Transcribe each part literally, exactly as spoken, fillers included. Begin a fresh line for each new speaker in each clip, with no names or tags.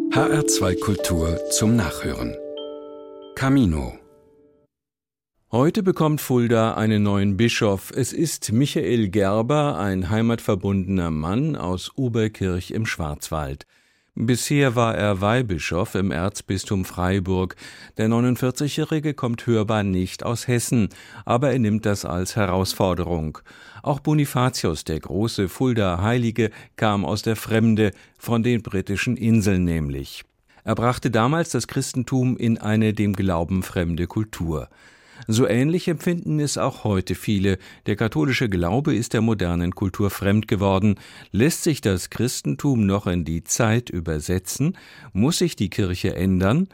H R zwei Kultur zum Nachhören. Camino. Heute bekommt Fulda einen neuen Bischof. Es ist Michael Gerber, ein heimatverbundener Mann aus Oberkirch im Schwarzwald. Bisher war er Weihbischof im Erzbistum Freiburg. Der neunundvierzigjährige kommt hörbar nicht aus Hessen, aber er nimmt das als Herausforderung. Auch Bonifatius, der große Fulda-Heilige, kam aus der Fremde, von den britischen Inseln nämlich. Er brachte damals das Christentum in eine dem Glauben fremde Kultur. So ähnlich empfinden es auch heute viele. Der katholische Glaube ist der modernen Kultur fremd geworden. Lässt sich das Christentum noch in die Zeit übersetzen? Muss sich die Kirche ändern?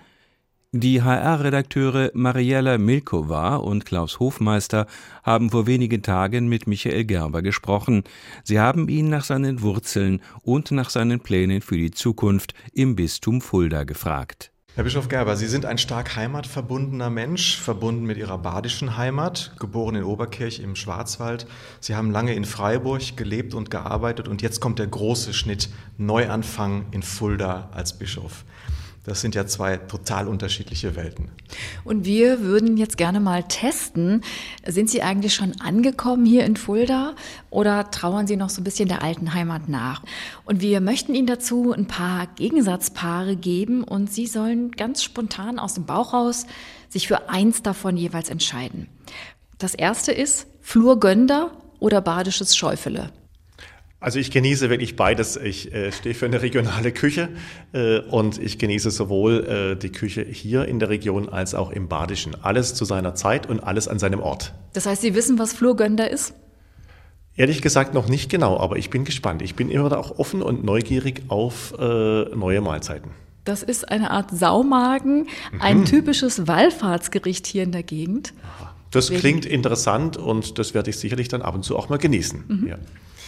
Die H R-Redakteure Mariella Milkova und Klaus Hofmeister haben vor wenigen Tagen mit Michael Gerber gesprochen. Sie haben ihn nach seinen Wurzeln und nach seinen Plänen für die Zukunft im Bistum Fulda gefragt.
Herr Bischof Gerber, Sie sind ein stark heimatverbundener Mensch, verbunden mit Ihrer badischen Heimat, geboren in Oberkirch im Schwarzwald. Sie haben lange in Freiburg gelebt und gearbeitet und jetzt kommt der große Schnitt, Neuanfang in Fulda als Bischof. Das sind ja zwei total unterschiedliche Welten.
Und wir würden jetzt gerne mal testen, sind Sie eigentlich schon angekommen hier in Fulda oder trauern Sie noch so ein bisschen der alten Heimat nach? Und wir möchten Ihnen dazu ein paar Gegensatzpaare geben und Sie sollen ganz spontan aus dem Bauch raus sich für eins davon jeweils entscheiden. Das erste ist Flurgönder oder badisches Schäufele.
Also ich genieße wirklich beides. Ich äh, stehe für eine regionale Küche äh, und ich genieße sowohl äh, die Küche hier in der Region als auch im Badischen. Alles zu seiner Zeit und alles an seinem Ort.
Das heißt, Sie wissen, was Flurgönder ist?
Ehrlich gesagt noch nicht genau, aber ich bin gespannt. Ich bin immer auch offen und neugierig auf äh, neue Mahlzeiten.
Das ist eine Art Saumagen, mhm. ein typisches Wallfahrtsgericht hier in der Gegend.
Aha. Das Wegen. Klingt interessant und das werde ich sicherlich dann ab und zu auch mal genießen.
Mhm.
Ja.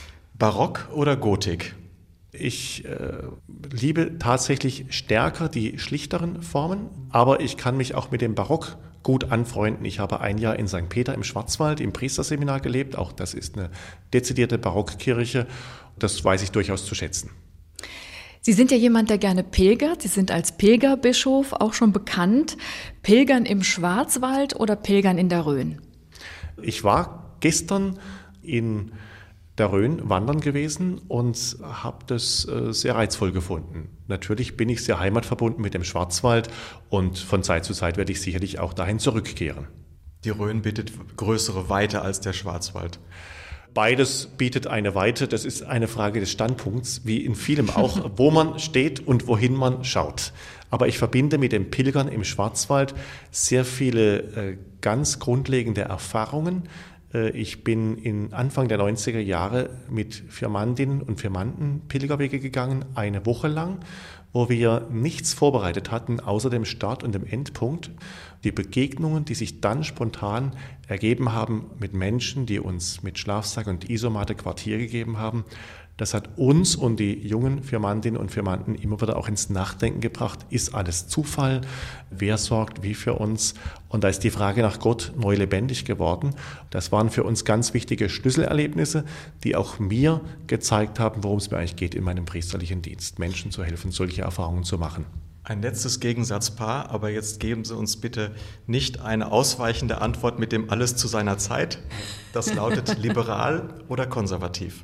Barock oder Gotik?
Ich äh, liebe tatsächlich stärker die schlichteren Formen, aber ich kann mich auch mit dem Barock gut anfreunden. Ich habe ein Jahr in Sankt Peter im Schwarzwald im Priesterseminar gelebt. Auch das ist eine dezidierte Barockkirche. Das weiß ich durchaus zu schätzen.
Sie sind ja jemand, der gerne pilgert. Sie sind als Pilgerbischof auch schon bekannt. Pilgern im Schwarzwald oder Pilgern in der Rhön?
Ich war gestern in der Rhön wandern gewesen und habe das äh, sehr reizvoll gefunden. Natürlich bin ich sehr heimatverbunden mit dem Schwarzwald und von Zeit zu Zeit werde ich sicherlich auch dahin zurückkehren.
Die Rhön bietet größere Weite als der Schwarzwald.
Beides bietet eine Weite, das ist eine Frage des Standpunkts, wie in vielem auch, wo man steht und wohin man schaut. Aber ich verbinde mit dem Pilgern im Schwarzwald sehr viele äh, ganz grundlegende Erfahrungen. Ich bin in Anfang der neunziger Jahre mit Firmandinnen und Firmanden Pilgerwege gegangen, eine Woche lang, wo wir nichts vorbereitet hatten, außer dem Start und dem Endpunkt. Die Begegnungen, die sich dann spontan ergeben haben mit Menschen, die uns mit Schlafsack und Isomatte Quartier gegeben haben, das hat uns und die jungen Firmandinnen und Firmanden immer wieder auch ins Nachdenken gebracht. Ist alles Zufall? Wer sorgt wie für uns? Und da ist die Frage nach Gott neu lebendig geworden. Das waren für uns ganz wichtige Schlüsselerlebnisse, die auch mir gezeigt haben, worum es mir eigentlich geht in meinem priesterlichen Dienst, Menschen zu helfen, solche Erfahrungen zu machen.
Ein letztes Gegensatzpaar, aber jetzt geben Sie uns bitte nicht eine ausweichende Antwort mit dem Alles zu seiner Zeit. Das lautet liberal oder konservativ?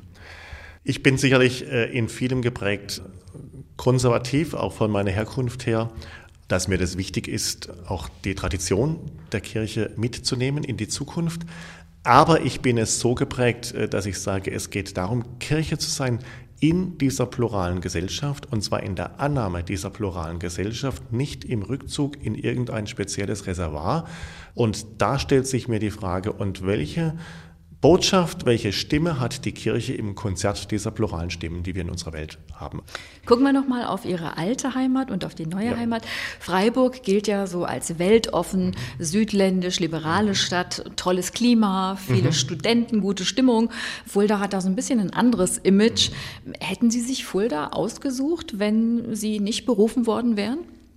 Ich bin sicherlich in vielem geprägt konservativ, auch von meiner Herkunft her, dass mir das wichtig ist, auch die Tradition der Kirche mitzunehmen in die Zukunft. Aber ich bin es so geprägt, dass ich sage, es geht darum, Kirche zu sein in dieser pluralen Gesellschaft, und zwar in der Annahme dieser pluralen Gesellschaft, nicht im Rückzug in irgendein spezielles Reservoir. Und da stellt sich mir die Frage, und welche Botschaft, welche Stimme hat die Kirche im Konzert dieser pluralen Stimmen, die wir in unserer Welt haben?
Gucken wir nochmal auf Ihre alte Heimat und auf die neue ja. Heimat. Freiburg gilt ja so als weltoffen, südländisch, liberale Stadt, tolles Klima, viele mhm. Studenten, gute Stimmung. Fulda hat da so ein bisschen ein anderes Image. Hätten Sie sich Fulda ausgesucht, wenn Sie nicht berufen worden wären?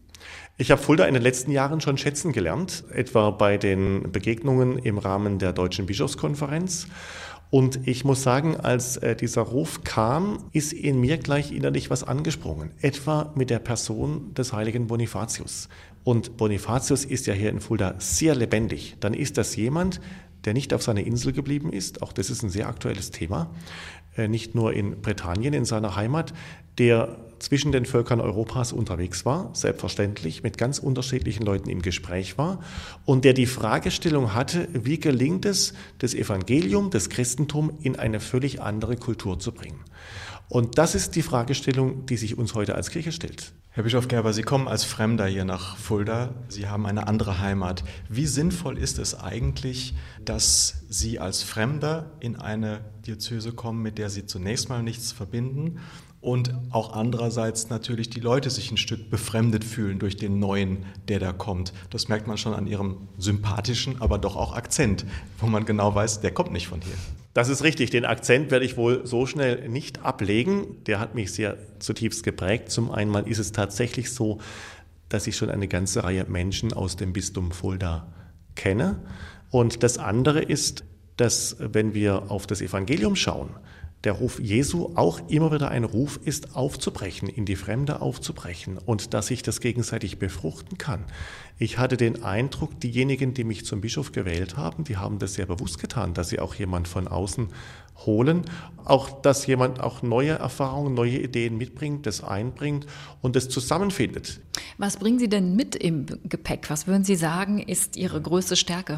Ich habe Fulda in den letzten Jahren schon schätzen gelernt, etwa bei den Begegnungen im Rahmen der Deutschen Bischofskonferenz. Und ich muss sagen, als äh, dieser Ruf kam, ist in mir gleich innerlich was angesprungen. Etwa mit der Person des heiligen Bonifatius. Und Bonifatius ist ja hier in Fulda sehr lebendig. Dann ist das jemand, der nicht auf seiner Insel geblieben ist. Auch das ist ein sehr aktuelles Thema. Äh, nicht nur in Britannien, in seiner Heimat, der zwischen den Völkern Europas unterwegs war, selbstverständlich, mit ganz unterschiedlichen Leuten im Gespräch war und der die Fragestellung hatte, wie gelingt es, das Evangelium, das Christentum in eine völlig andere Kultur zu bringen. Und das ist die Fragestellung, die sich uns heute als Kirche stellt.
Herr Bischof Gerber, Sie kommen als Fremder hier nach Fulda. Sie haben eine andere Heimat. Wie sinnvoll ist es eigentlich, dass Sie als Fremder in eine Diözese kommen, mit der Sie zunächst mal nichts verbinden und auch andererseits natürlich die Leute sich ein Stück befremdet fühlen durch den Neuen, der da kommt? Das merkt man schon an Ihrem sympathischen, aber doch auch Akzent, wo man genau weiß, der kommt nicht von hier.
Das ist richtig. Den Akzent werde ich wohl so schnell nicht ablegen. Der hat mich sehr zutiefst geprägt. Zum einen mal ist es tatsächlich so, dass ich schon eine ganze Reihe Menschen aus dem Bistum Fulda kenne. Und das andere ist, dass wenn wir auf das Evangelium schauen, der Ruf Jesu auch immer wieder ein Ruf ist, aufzubrechen, in die Fremde aufzubrechen und dass sich das gegenseitig befruchten kann. Ich hatte den Eindruck, diejenigen, die mich zum Bischof gewählt haben, die haben das sehr bewusst getan, dass sie auch jemand von außen holen, auch dass jemand auch neue Erfahrungen, neue Ideen mitbringt, das einbringt und das zusammenfindet.
Was bringen Sie denn mit im Gepäck? Was würden Sie sagen, ist Ihre größte Stärke?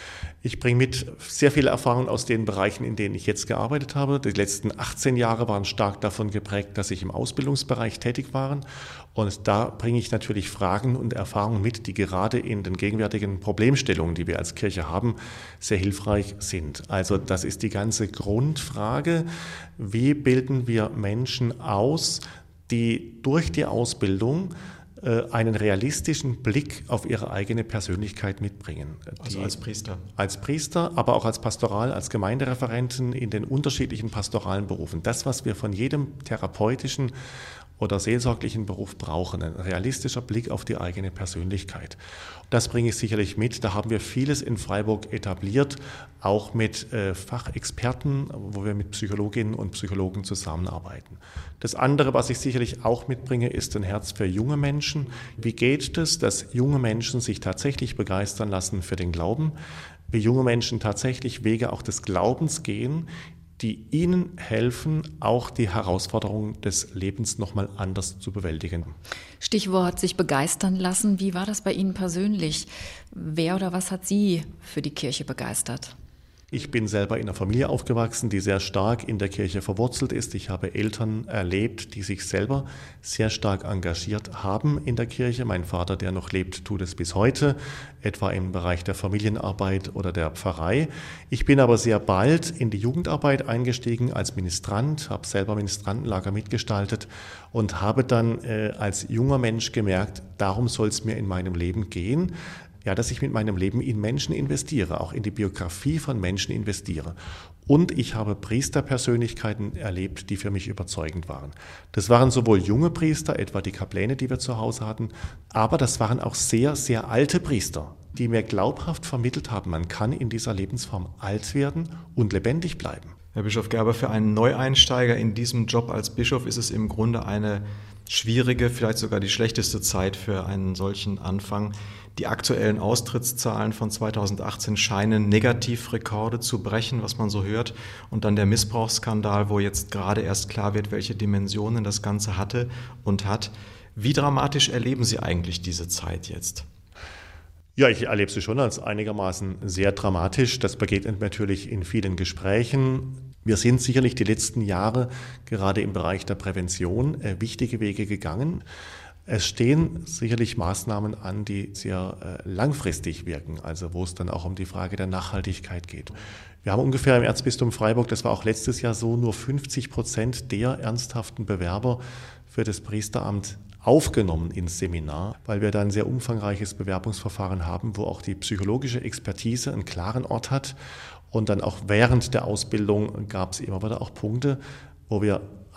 Ich bringe mit sehr viele Erfahrungen aus den Bereichen, in denen ich jetzt gearbeitet habe. Die letzten achtzehn Jahre waren stark davon geprägt, dass ich im Ausbildungsbereich tätig war. Und da bringe ich natürlich Fragen und Erfahrungen mit, die gerade in den gegenwärtigen Problemstellungen, die wir als Kirche haben, sehr hilfreich sind. Also das ist die ganze Grundfrage, wie bilden wir Menschen aus, die durch die Ausbildung einen realistischen Blick auf ihre eigene Persönlichkeit mitbringen.
Also
die,
als Priester.
Als Priester, aber auch als Pastoral, als Gemeindereferenten in den unterschiedlichen pastoralen Berufen. Das, was wir von jedem therapeutischen oder seelsorglichen Beruf brauchen, ein realistischer Blick auf die eigene Persönlichkeit. Das bringe ich sicherlich mit. Da haben wir vieles in Freiburg etabliert, auch mit äh, Fachexperten, wo wir mit Psychologinnen und Psychologen zusammenarbeiten. Das andere, was ich sicherlich auch mitbringe, ist ein Herz für junge Menschen. Wie geht es, dass junge Menschen sich tatsächlich begeistern lassen für den Glauben? Wie junge Menschen tatsächlich Wege auch des Glaubens gehen, die ihnen helfen, auch die Herausforderungen des Lebens nochmal anders zu bewältigen.
Stichwort sich begeistern lassen. Wie war das bei Ihnen persönlich? Wer oder was hat Sie für die Kirche begeistert?
Ich bin selber in einer Familie aufgewachsen, die sehr stark in der Kirche verwurzelt ist. Ich habe Eltern erlebt, die sich selber sehr stark engagiert haben in der Kirche. Mein Vater, der noch lebt, tut es bis heute, etwa im Bereich der Familienarbeit oder der Pfarrei. Ich bin aber sehr bald in die Jugendarbeit eingestiegen als Ministrant, habe selber Ministrantenlager mitgestaltet und habe dann äh, als junger Mensch gemerkt, darum soll es mir in meinem Leben gehen. Ja, dass ich mit meinem Leben in Menschen investiere, auch in die Biografie von Menschen investiere. Und ich habe Priesterpersönlichkeiten erlebt, die für mich überzeugend waren. Das waren sowohl junge Priester, etwa die Kapläne, die wir zu Hause hatten, aber das waren auch sehr, sehr alte Priester, die mir glaubhaft vermittelt haben, man kann in dieser Lebensform alt werden und lebendig bleiben.
Herr Bischof Gerber, für einen Neueinsteiger in diesem Job als Bischof ist es im Grunde eine schwierige, vielleicht sogar die schlechteste Zeit für einen solchen Anfang. Die aktuellen Austrittszahlen von zweitausendachtzehn scheinen Negativrekorde zu brechen, was man so hört. Und dann der Missbrauchsskandal, wo jetzt gerade erst klar wird, welche Dimensionen das Ganze hatte und hat. Wie dramatisch erleben Sie eigentlich diese Zeit jetzt?
Ja, ich erlebe sie schon als einigermaßen sehr dramatisch. Das begegnet natürlich in vielen Gesprächen. Wir sind sicherlich die letzten Jahre gerade im Bereich der Prävention äh, wichtige Wege gegangen. Es stehen sicherlich Maßnahmen an, die sehr äh, langfristig wirken, also wo es dann auch um die Frage der Nachhaltigkeit geht. Wir haben ungefähr im Erzbistum Freiburg, das war auch letztes Jahr so, nur fünfzig Prozent der ernsthaften Bewerber für das Priesteramt aufgenommen ins Seminar, weil wir da ein sehr umfangreiches Bewerbungsverfahren haben, wo auch die psychologische Expertise einen klaren Ort hat. Und dann auch während der Ausbildung gab es immer wieder auch Punkte, wo wir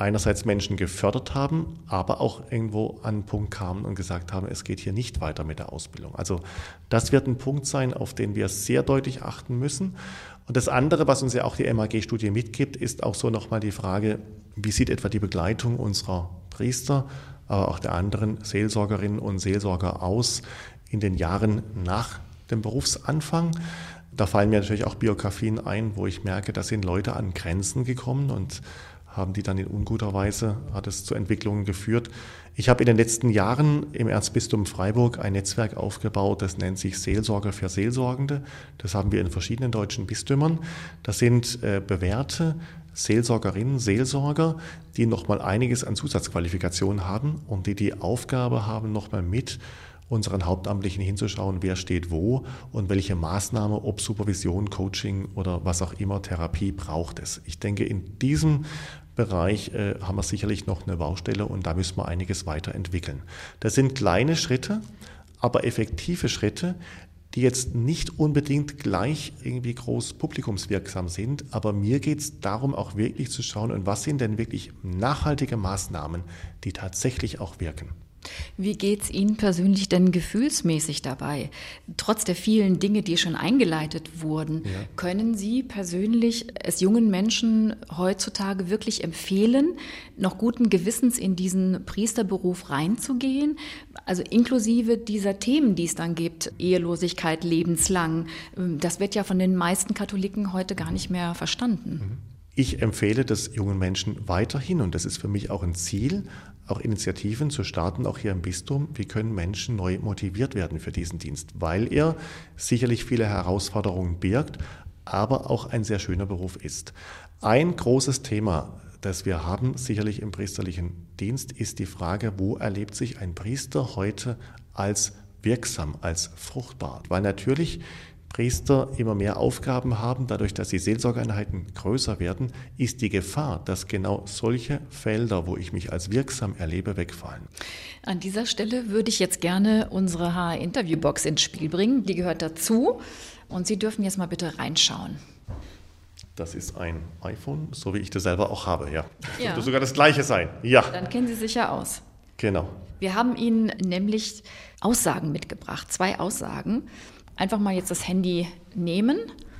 einerseits Menschen gefördert haben, aber auch irgendwo an einen Punkt kamen und gesagt haben, es geht hier nicht weiter mit der Ausbildung. Also das wird ein Punkt sein, auf den wir sehr deutlich achten müssen. Und das andere, was uns ja auch die M A G-Studie mitgibt, ist auch so nochmal die Frage, wie sieht etwa die Begleitung unserer Priester, aber auch der anderen Seelsorgerinnen und Seelsorger aus in den Jahren nach dem Berufsanfang. Da fallen mir natürlich auch Biografien ein, wo ich merke, da sind Leute an Grenzen gekommen und haben die dann in unguter Weise, hat es zu Entwicklungen geführt. Ich habe in den letzten Jahren im Erzbistum Freiburg ein Netzwerk aufgebaut, das nennt sich Seelsorger für Seelsorgende. Das haben wir in verschiedenen deutschen Bistümern. Das sind äh, bewährte Seelsorgerinnen, Seelsorger, die nochmal einiges an Zusatzqualifikationen haben und die die Aufgabe haben, nochmal mit unseren Hauptamtlichen hinzuschauen, wer steht wo und welche Maßnahme, ob Supervision, Coaching oder was auch immer, Therapie braucht es. Ich denke, in diesem Bereich äh, haben wir sicherlich noch eine Baustelle und da müssen wir einiges weiterentwickeln. Das sind kleine Schritte, aber effektive Schritte, die jetzt nicht unbedingt gleich irgendwie groß publikumswirksam sind, aber mir geht es darum, auch wirklich zu schauen, und was sind denn wirklich nachhaltige Maßnahmen, die tatsächlich auch wirken.
Wie geht's Ihnen persönlich denn gefühlsmäßig dabei? Trotz der vielen Dinge, die schon eingeleitet wurden, ja. Können Sie persönlich es jungen Menschen heutzutage wirklich empfehlen, noch guten Gewissens in diesen Priesterberuf reinzugehen? Also inklusive dieser Themen, die es dann gibt, Ehelosigkeit lebenslang. Das wird ja von den meisten Katholiken heute gar nicht mehr verstanden.
Ich empfehle das jungen Menschen weiterhin, und das ist für mich auch ein Ziel, auch Initiativen zu starten, auch hier im Bistum. Wie können Menschen neu motiviert werden für diesen Dienst? Weil er sicherlich viele Herausforderungen birgt, aber auch ein sehr schöner Beruf ist. Ein großes Thema, das wir haben, sicherlich im priesterlichen Dienst, ist die Frage, wo erlebt sich ein Priester heute als wirksam, als fruchtbar? Weil natürlich Priester immer mehr Aufgaben haben, dadurch, dass die Seelsorgeeinheiten größer werden, ist die Gefahr, dass genau solche Felder, wo ich mich als wirksam erlebe, wegfallen.
An dieser Stelle würde ich jetzt gerne unsere H R-Interviewbox ins Spiel bringen. Die gehört dazu und Sie dürfen jetzt mal bitte reinschauen.
Das ist ein iPhone, so wie ich das selber auch habe, ja. Das
ja.
Dürfte sogar das gleiche sein, ja.
Dann kennen Sie sich ja aus.
Genau.
Wir haben Ihnen nämlich Aussagen mitgebracht, zwei Aussagen. Einfach mal jetzt das Handy nehmen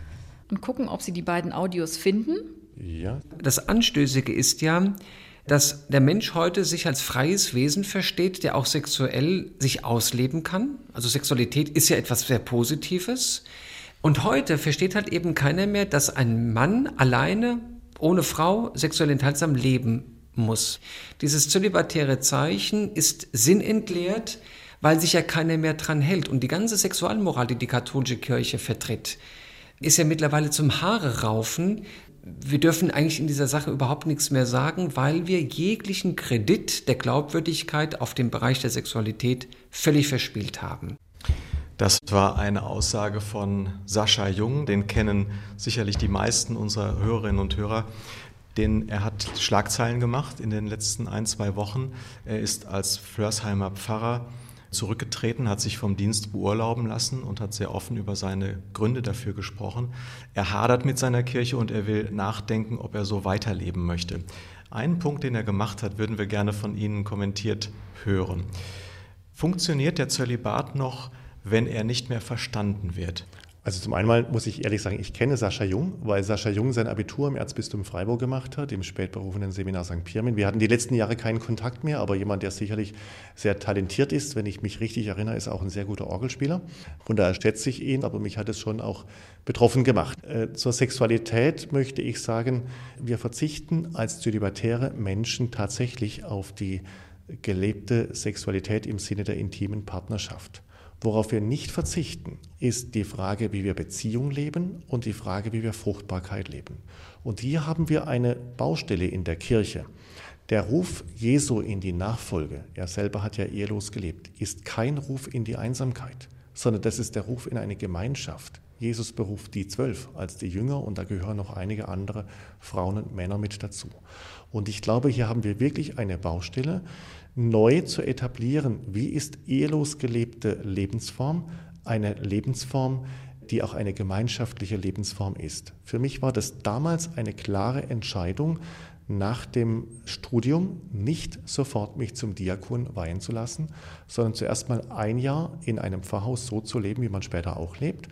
und gucken, ob Sie die beiden Audios finden.
Ja.
Das Anstößige ist ja, dass der Mensch heute sich als freies Wesen versteht, der auch sexuell sich ausleben kann. Also Sexualität ist ja etwas sehr Positives. Und heute versteht halt eben keiner mehr, dass ein Mann alleine, ohne Frau, sexuell enthaltsam leben muss. Dieses zölibatäre Zeichen ist sinnentleert, weil sich ja keiner mehr dran hält. Und die ganze Sexualmoral, die die katholische Kirche vertritt, ist ja mittlerweile zum Haare raufen. Wir dürfen eigentlich in dieser Sache überhaupt nichts mehr sagen, weil wir jeglichen Kredit der Glaubwürdigkeit auf dem Bereich der Sexualität völlig verspielt haben.
Das war eine Aussage von Sascha Jung, den kennen sicherlich die meisten unserer Hörerinnen und Hörer. Den, er hat Schlagzeilen gemacht in den letzten ein, zwei Wochen. Er ist als Flörsheimer Pfarrer zurückgetreten, hat sich vom Dienst beurlauben lassen und hat sehr offen über seine Gründe dafür gesprochen. Er hadert mit seiner Kirche und er will nachdenken, ob er so weiterleben möchte. Einen Punkt, den er gemacht hat, würden wir gerne von Ihnen kommentiert hören. Funktioniert der Zölibat noch, wenn er nicht mehr verstanden wird?
Also zum einen mal muss ich ehrlich sagen, ich kenne Sascha Jung, weil Sascha Jung sein Abitur im Erzbistum Freiburg gemacht hat, im spätberufenen Seminar Sankt Pirmin. Wir hatten die letzten Jahre keinen Kontakt mehr, aber jemand, der sicherlich sehr talentiert ist, wenn ich mich richtig erinnere, ist auch ein sehr guter Orgelspieler. Von daher schätze ich ihn, aber mich hat es schon auch betroffen gemacht. Äh, zur Sexualität möchte ich sagen, wir verzichten als zölibatäre Menschen tatsächlich auf die gelebte Sexualität im Sinne der intimen Partnerschaft. Worauf wir nicht verzichten, ist die Frage, wie wir Beziehung leben und die Frage, wie wir Fruchtbarkeit leben. Und hier haben wir eine Baustelle in der Kirche. Der Ruf Jesu in die Nachfolge, er selber hat ja ehelos gelebt, ist kein Ruf in die Einsamkeit, sondern das ist der Ruf in eine Gemeinschaft. Jesus beruft die Zwölf als die Jünger und da gehören noch einige andere Frauen und Männer mit dazu. Und ich glaube, hier haben wir wirklich eine Baustelle, neu zu etablieren, wie ist ehelos gelebte Lebensform, eine Lebensform, die auch eine gemeinschaftliche Lebensform ist. Für mich war das damals eine klare Entscheidung, nach dem Studium nicht sofort mich zum Diakon weihen zu lassen, sondern zuerst mal ein Jahr in einem Pfarrhaus so zu leben, wie man später auch lebt,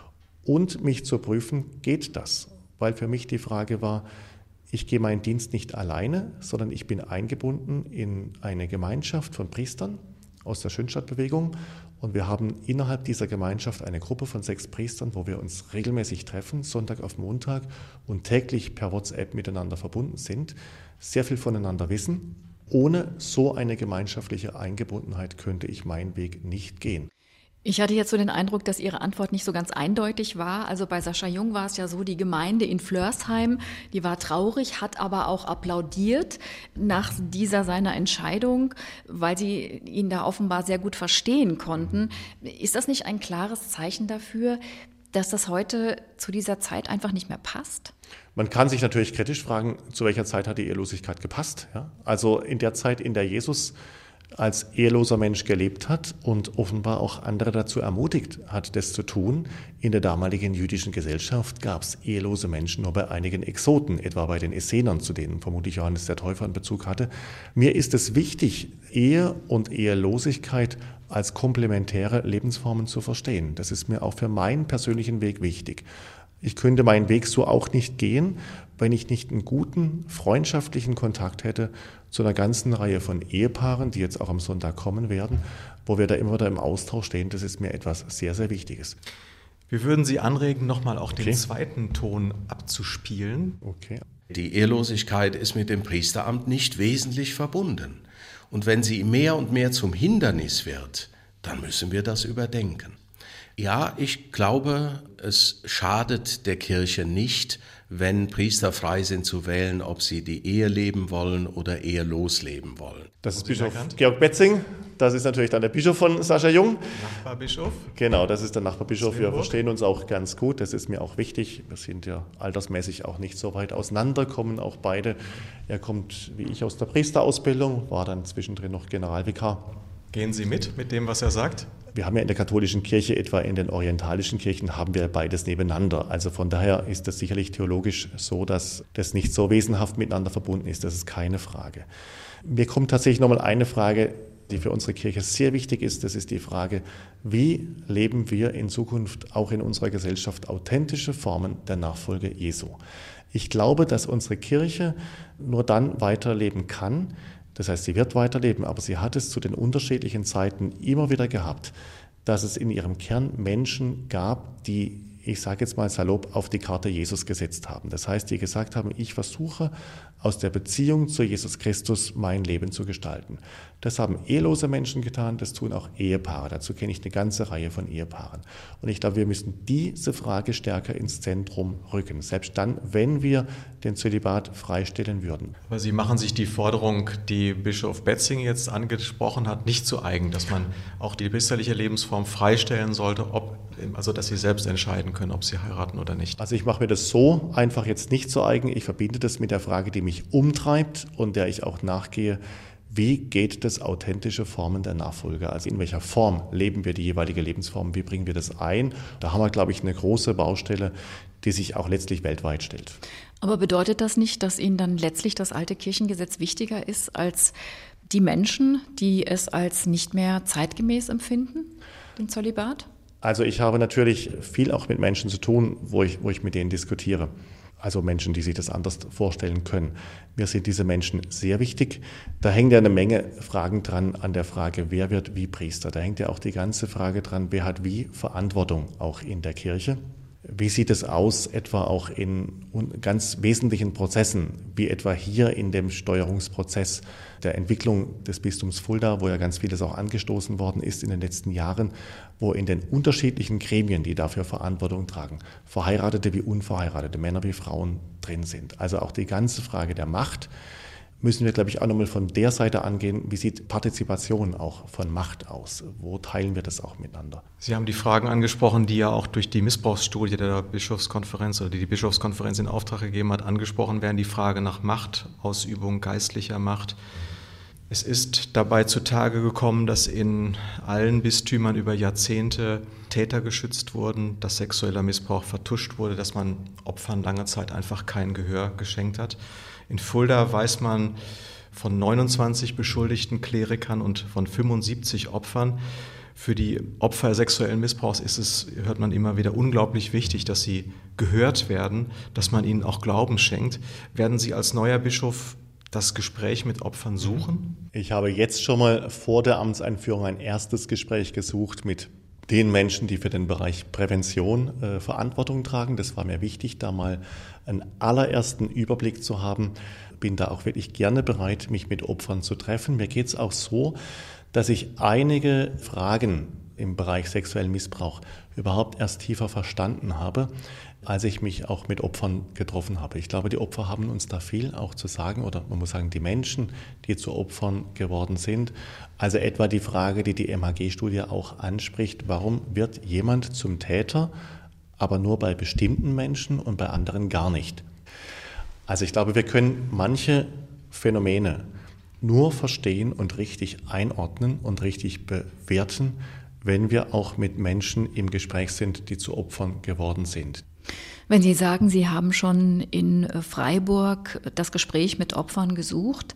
und mich zu prüfen, geht das? Weil für mich die Frage war, ich gehe meinen Dienst nicht alleine, sondern ich bin eingebunden in eine Gemeinschaft von Priestern aus der Schönstadtbewegung. Und wir haben innerhalb dieser Gemeinschaft eine Gruppe von sechs Priestern, wo wir uns regelmäßig treffen, Sonntag auf Montag, und täglich per WhatsApp miteinander verbunden sind, sehr viel voneinander wissen. Ohne so eine gemeinschaftliche Eingebundenheit könnte ich meinen Weg nicht gehen.
Ich hatte jetzt so den Eindruck, dass Ihre Antwort nicht so ganz eindeutig war. Also bei Sascha Jung war es ja so, die Gemeinde in Flörsheim, die war traurig, hat aber auch applaudiert nach dieser seiner Entscheidung, weil sie ihn da offenbar sehr gut verstehen konnten. Ist das nicht ein klares Zeichen dafür, dass das heute zu dieser Zeit einfach nicht mehr passt?
Man kann sich natürlich kritisch fragen, zu welcher Zeit hat die Ehelosigkeit gepasst? Ja? Also in der Zeit, in der Jesus als eheloser Mensch gelebt hat und offenbar auch andere dazu ermutigt hat, das zu tun. In der damaligen jüdischen Gesellschaft gab es ehelose Menschen nur bei einigen Exoten, etwa bei den Essenern, zu denen vermutlich Johannes der Täufer einen Bezug hatte. Mir ist es wichtig, Ehe und Ehelosigkeit als komplementäre Lebensformen zu verstehen. Das ist mir auch für meinen persönlichen Weg wichtig. Ich könnte meinen Weg so auch nicht gehen, wenn ich nicht einen guten, freundschaftlichen Kontakt hätte zu einer ganzen Reihe von Ehepaaren, die jetzt auch am Sonntag kommen werden, wo wir da immer wieder im Austausch stehen. Das ist mir etwas sehr, sehr Wichtiges.
Wir würden Sie anregen, nochmal auch
Okay.
den zweiten Ton abzuspielen.
Okay.
Die Ehelosigkeit ist mit dem Priesteramt nicht wesentlich verbunden. Und wenn sie mehr und mehr zum Hindernis wird, dann müssen wir das überdenken. Ja, ich glaube, es schadet der Kirche nicht, wenn Priester frei sind zu wählen, ob sie die Ehe leben wollen oder ehelos leben wollen.
Das ist
Haben Sie
Bischof
erkannt?
Georg Betzing. Das ist natürlich dann der Bischof von Sascha Jung.
Nachbarbischof.
Genau, das ist der Nachbarbischof. Wir
Swedenborg.
verstehen uns auch ganz gut. Das ist mir auch wichtig. Wir sind ja altersmäßig auch nicht so weit auseinander, kommen auch beide. Er kommt, wie ich, aus der Priesterausbildung, war dann zwischendrin noch Generalvikar.
Gehen Sie mit, mit dem, was er sagt?
Wir haben ja in der katholischen Kirche, etwa in den orientalischen Kirchen, haben wir beides nebeneinander. Also von daher ist das sicherlich theologisch so, dass das nicht so wesenhaft miteinander verbunden ist. Das ist keine Frage. Mir kommt tatsächlich nochmal eine Frage, die für unsere Kirche sehr wichtig ist. Das ist die Frage, wie leben wir in Zukunft auch in unserer Gesellschaft authentische Formen der Nachfolge Jesu? Ich glaube, dass unsere Kirche nur dann weiterleben kann. Das heißt, sie wird weiterleben, aber sie hat es zu den unterschiedlichen Zeiten immer wieder gehabt, dass es in ihrem Kern Menschen gab, die, ich sage jetzt mal salopp, auf die Karte Jesus gesetzt haben. Das heißt, die gesagt haben, ich versuche aus der Beziehung zu Jesus Christus mein Leben zu gestalten. Das haben ehelose Menschen getan, das tun auch Ehepaare. Dazu kenne ich eine ganze Reihe von Ehepaaren. Und ich glaube, wir müssen diese Frage stärker ins Zentrum rücken. Selbst dann, wenn wir den Zölibat freistellen würden.
Aber Sie machen sich die Forderung, die Bischof Betzing jetzt angesprochen hat, nicht zu eigen, dass man auch die priesterliche Lebensform freistellen sollte, ob, also dass Sie selbst entscheiden können, ob Sie heiraten oder nicht.
Also ich mache mir das so einfach jetzt nicht zu eigen. Ich verbinde das mit der Frage, die mich umtreibt und der ich auch nachgehe. Wie geht das authentische Formen der Nachfolge? Also in welcher Form leben wir die jeweilige Lebensform? Wie bringen wir das ein? Da haben wir, glaube ich, eine große Baustelle, die sich auch letztlich weltweit stellt.
Aber bedeutet das nicht, dass Ihnen dann letztlich das alte Kirchengesetz wichtiger ist als die Menschen, die es als nicht mehr zeitgemäß empfinden, den Zölibat?
Also ich habe natürlich viel auch mit Menschen zu tun, wo ich, wo ich mit denen diskutiere. Also Menschen, die sich das anders vorstellen können. Mir sind diese Menschen sehr wichtig. Da hängt ja eine Menge Fragen dran an der Frage, wer wird wie Priester. Da hängt ja auch die ganze Frage dran, wer hat wie Verantwortung auch in der Kirche. Wie sieht es aus, etwa auch in ganz wesentlichen Prozessen, wie etwa hier in dem Steuerungsprozess der Entwicklung des Bistums Fulda, wo ja ganz vieles auch angestoßen worden ist in den letzten Jahren, wo in den unterschiedlichen Gremien, die dafür Verantwortung tragen, Verheiratete wie Unverheiratete, Männer wie Frauen drin sind. Also auch die ganze Frage der Macht müssen wir, glaube ich, auch nochmal von der Seite angehen, wie sieht Partizipation auch von Macht aus? Wo teilen wir das auch miteinander?
Sie haben die Fragen angesprochen, die ja auch durch die Missbrauchsstudie der Bischofskonferenz oder die die Bischofskonferenz in Auftrag gegeben hat, angesprochen werden. Die Frage nach Machtausübung, geistlicher Macht. Es ist dabei zutage gekommen, dass in allen Bistümern über Jahrzehnte Täter geschützt wurden, dass sexueller Missbrauch vertuscht wurde, dass man Opfern lange Zeit einfach kein Gehör geschenkt hat. In Fulda weiß man von neunundzwanzig beschuldigten Klerikern und von fünfundsiebzig Opfern. Für die Opfer sexuellen Missbrauchs ist es, hört man immer wieder, unglaublich wichtig, dass sie gehört werden, dass man ihnen auch Glauben schenkt. Werden Sie als neuer Bischof das Gespräch mit Opfern suchen?
Ich habe jetzt schon mal vor der Amtseinführung ein erstes Gespräch gesucht mit den Menschen, die für den Bereich Prävention äh, Verantwortung tragen. Das war mir wichtig, da mal einen allerersten Überblick zu haben. Bin da auch wirklich gerne bereit, mich mit Opfern zu treffen. Mir geht es auch so, dass ich einige Fragen im Bereich sexuellen Missbrauch überhaupt erst tiefer verstanden habe, als ich mich auch mit Opfern getroffen habe. Ich glaube, die Opfer haben uns da viel auch zu sagen, oder man muss sagen, die Menschen, die zu Opfern geworden sind. Also etwa die Frage, die die M H G-Studie auch anspricht, warum wird jemand zum Täter, aber nur bei bestimmten Menschen und bei anderen gar nicht? Also ich glaube, wir können manche Phänomene nur verstehen und richtig einordnen und richtig bewerten, wenn wir auch mit Menschen im Gespräch sind, die zu Opfern geworden sind.
Wenn Sie sagen, Sie haben schon in Freiburg das Gespräch mit Opfern gesucht,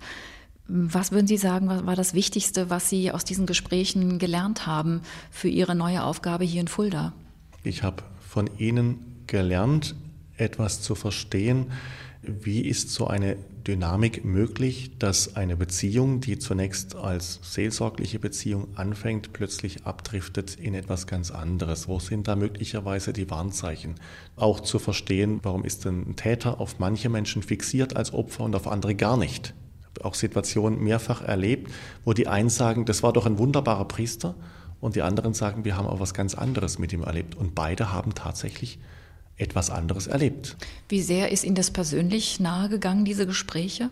was würden Sie sagen, was war das Wichtigste, was Sie aus diesen Gesprächen gelernt haben für Ihre neue Aufgabe hier in Fulda?
Ich habe von Ihnen gelernt, etwas zu verstehen. Wie ist so eine Dynamik möglich, dass eine Beziehung, die zunächst als seelsorgliche Beziehung anfängt, plötzlich abdriftet in etwas ganz anderes? Wo sind da möglicherweise die Warnzeichen? Auch zu verstehen, warum ist ein Täter auf manche Menschen fixiert als Opfer und auf andere gar nicht? Ich habe auch Situationen mehrfach erlebt, wo die einen sagen, das war doch ein wunderbarer Priester, und die anderen sagen, wir haben auch was ganz anderes mit ihm erlebt. Und beide haben tatsächlich etwas anderes erlebt.
Wie sehr ist Ihnen das persönlich nahegegangen, diese Gespräche?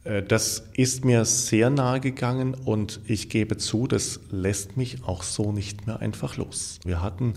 Das ist mir sehr nahegegangen und ich gebe zu, das lässt mich auch so nicht mehr einfach los. Wir hatten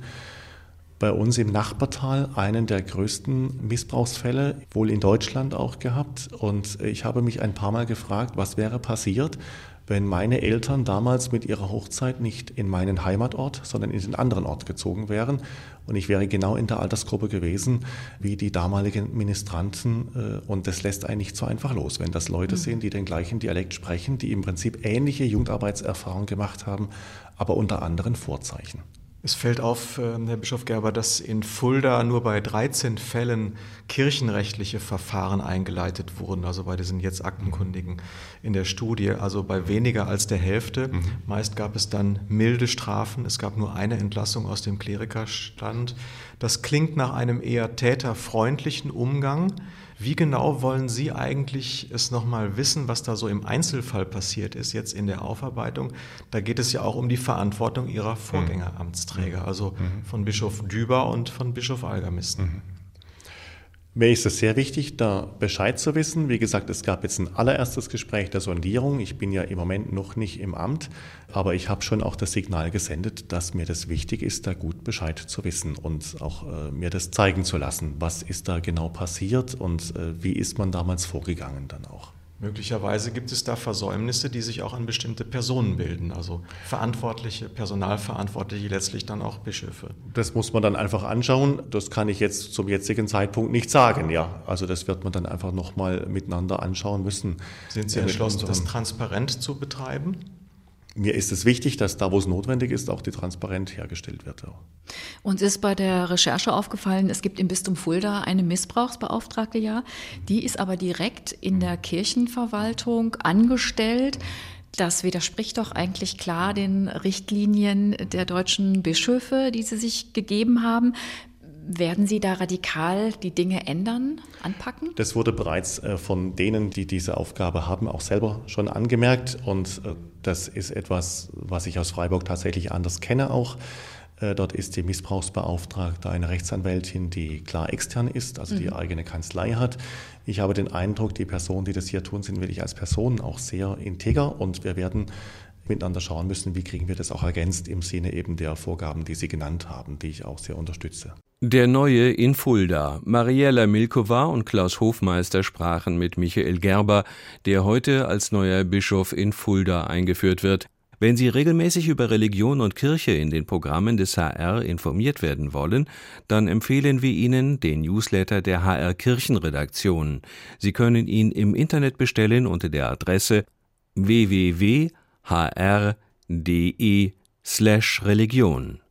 bei uns im Nachbartal einen der größten Missbrauchsfälle, wohl in Deutschland auch gehabt. Und ich habe mich ein paar Mal gefragt, was wäre passiert, wenn meine Eltern damals mit ihrer Hochzeit nicht in meinen Heimatort, sondern in den anderen Ort gezogen wären. Und ich wäre genau in der Altersgruppe gewesen wie die damaligen Ministranten. Und das lässt einen nicht so einfach los, wenn das Leute sind, die den gleichen Dialekt sprechen, die im Prinzip ähnliche Jugendarbeitserfahrungen gemacht haben, aber unter anderen Vorzeichen.
Es fällt auf, Herr Bischof Gerber, dass in Fulda nur bei dreizehn Fällen kirchenrechtliche Verfahren eingeleitet wurden, also bei diesen jetzt Aktenkundigen in der Studie, also bei weniger als der Hälfte. Mhm. Meist gab es dann milde Strafen, es gab nur eine Entlassung aus dem Klerikerstand. Das klingt nach einem eher täterfreundlichen Umgang. Wie genau wollen Sie eigentlich es nochmal wissen, was da so im Einzelfall passiert ist, jetzt in der Aufarbeitung? Da geht es ja auch um die Verantwortung Ihrer Vorgängeramtsträger, also von Bischof Düber und von Bischof Algermisten.
Mir ist es sehr wichtig, da Bescheid zu wissen. Wie gesagt, es gab jetzt ein allererstes Gespräch der Sondierung. Ich bin ja im Moment noch nicht im Amt, aber ich habe schon auch das Signal gesendet, dass mir das wichtig ist, da gut Bescheid zu wissen und auch äh, mir das zeigen zu lassen. Was ist da genau passiert und äh, wie ist man damals vorgegangen dann auch?
Möglicherweise gibt es da Versäumnisse, die sich auch an bestimmte Personen bilden, also Verantwortliche, Personalverantwortliche, letztlich dann auch Bischöfe.
Das muss man dann einfach anschauen. Das kann ich jetzt zum jetzigen Zeitpunkt nicht sagen, ja. Also das wird man dann einfach nochmal miteinander anschauen müssen.
Sind Sie entschlossen, das transparent zu betreiben?
Mir ist es wichtig, dass da, wo es notwendig ist, auch die Transparenz hergestellt wird. Ja.
Uns ist bei der Recherche aufgefallen, es gibt im Bistum Fulda eine Missbrauchsbeauftragte, ja. Die ist aber direkt in der Kirchenverwaltung angestellt. Das widerspricht doch eigentlich klar den Richtlinien der deutschen Bischöfe, die Sie sich gegeben haben. Werden Sie da radikal die Dinge ändern, anpacken?
Das wurde bereits von denen, die diese Aufgabe haben, auch selber schon angemerkt. Und das ist etwas, was ich aus Freiburg tatsächlich anders kenne auch. Dort ist die Missbrauchsbeauftragte eine Rechtsanwältin, die klar extern ist, also die mhm. eigene Kanzlei hat. Ich habe den Eindruck, die Personen, die das hier tun, sind wirklich als Personen auch sehr integer. Und wir werden miteinander schauen müssen, wie kriegen wir das auch ergänzt im Sinne eben der Vorgaben, die Sie genannt haben, die ich auch sehr unterstütze.
Der Neue in Fulda. Mariella Milkova und Klaus Hofmeister sprachen mit Michael Gerber, der heute als neuer Bischof in Fulda eingeführt wird. Wenn Sie regelmäßig über Religion und Kirche in den Programmen des H R informiert werden wollen, dann empfehlen wir Ihnen den Newsletter der H R Kirchenredaktion. Sie können ihn im Internet bestellen unter der Adresse w w w punkt h r punkt d e slash religion.